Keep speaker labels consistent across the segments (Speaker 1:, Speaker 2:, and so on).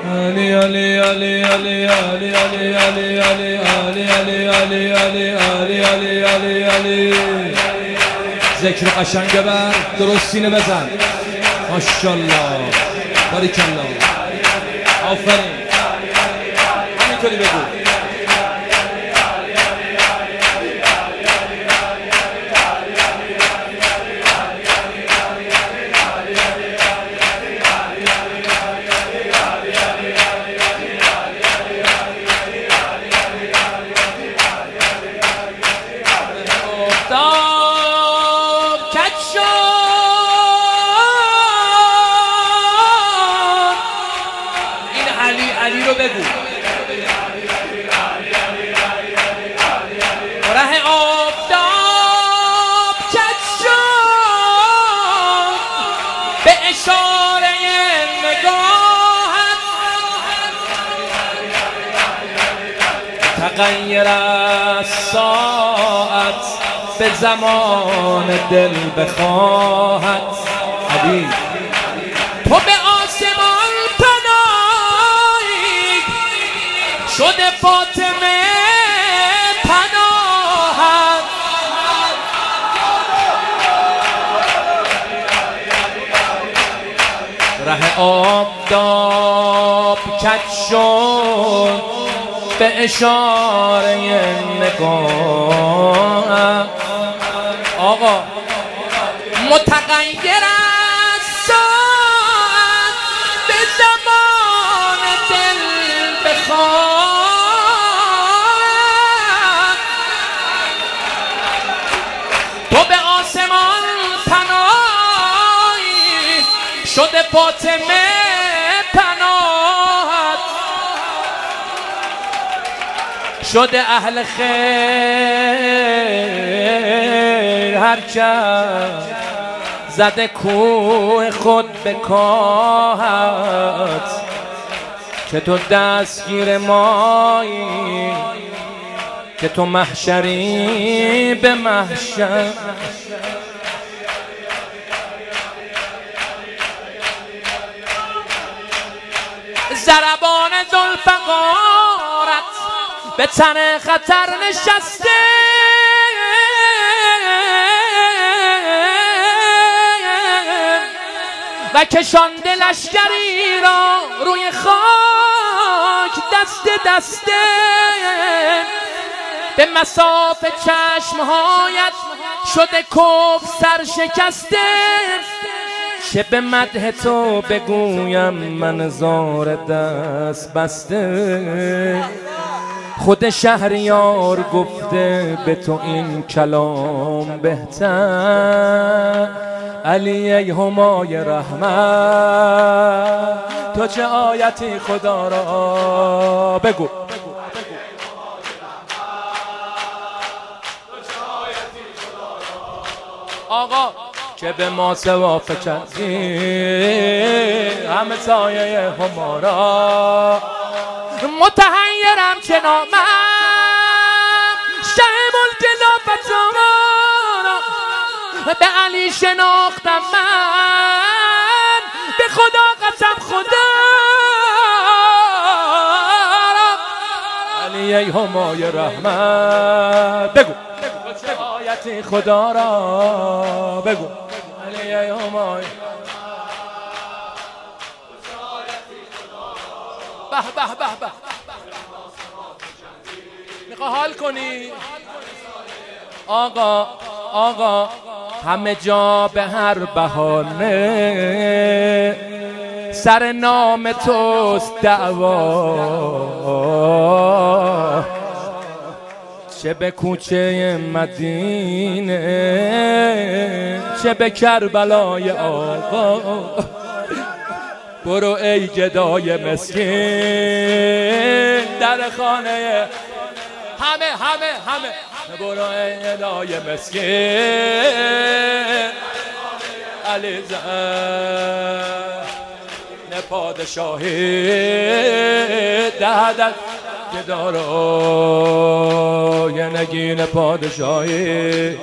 Speaker 1: علی علی علی علی علی علی علی علی علی علی علی علی علی علی علی علی. ذکر قشنگ بر درست سینه بزن. ماشاءالله باریکالله آفرین. همینطوری بگو. علی رو بگو. ره آفتاب کج شد به اشاره نگاهت، تغیر الساعت به زمان دل بخواهد. علی تو به آسمان پناهی شده فاطمه پناهت، ره آفتاب کج شد به اشاره نگاه. آقا متغیر است به زمان دل بخواد، تو به آسمان پناهی شده فاطمه پناهت، شده اهل خیر هر کس زده کوه خود به کاهت، که تو دستگیر مایی که تو محشری به محشر. ضربان ذوالفقارت به تن خطر نشسته، و کشانده لشکری را روی خاک دسته دسته، به مصاف چشمهایت شده کف سرشکسته. چه به مدح تو بگویم من زار دست بسته، خود شهریار گفته به تو این کلام بهتر. علی ای همای رحمت تو چه آیتی خدا را بگو. آقا که به ما سوا فکندی همه سایه همارا، متحیرم چه نامم شه ملجلافت را به علی شناختم من، به خدا قسم خدا. علی ای همای رحمت بگو چه آیتی خدا را بگو. علی ای همای به به به به. میخواه حال کنی آقا؟ آقا همه جا به هر بهانه سر نام توست دعوا، چه به کوچه مدینه چه به کربلای آقا. برو ای گدای مسکین در خانه همه برو ای گدای مسکین. علی زن پادشاهی دهدت گدارای نگین پادشاهی.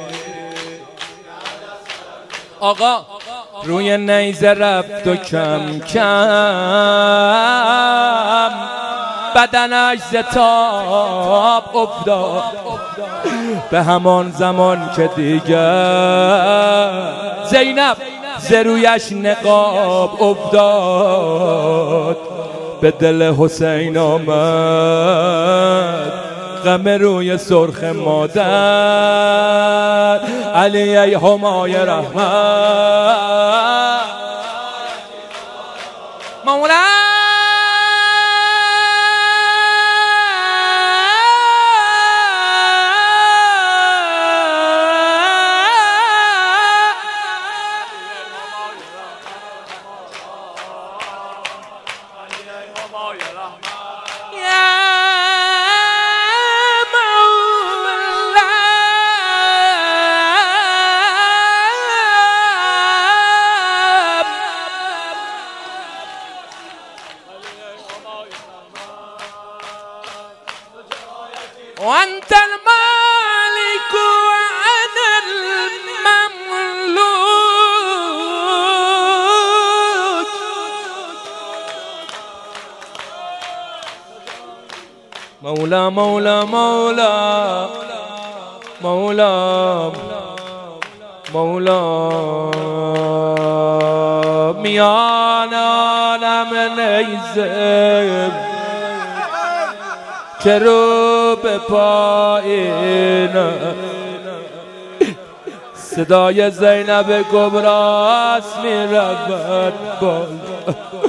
Speaker 1: آقا روی نیزه رفت و کم کم بدنش ز تاب افتاد به همان زمان که دیگر زینب ز رویش نقاب افتاد به دل حسین آمد غم روی سرخ مادر علی ای همای رحمت مولا وأنت المالك وأنا المملوك مولا مولا مولا مولا مولا میان عالم نیزم که رو به پایین صدای زینب کبراست می رود باز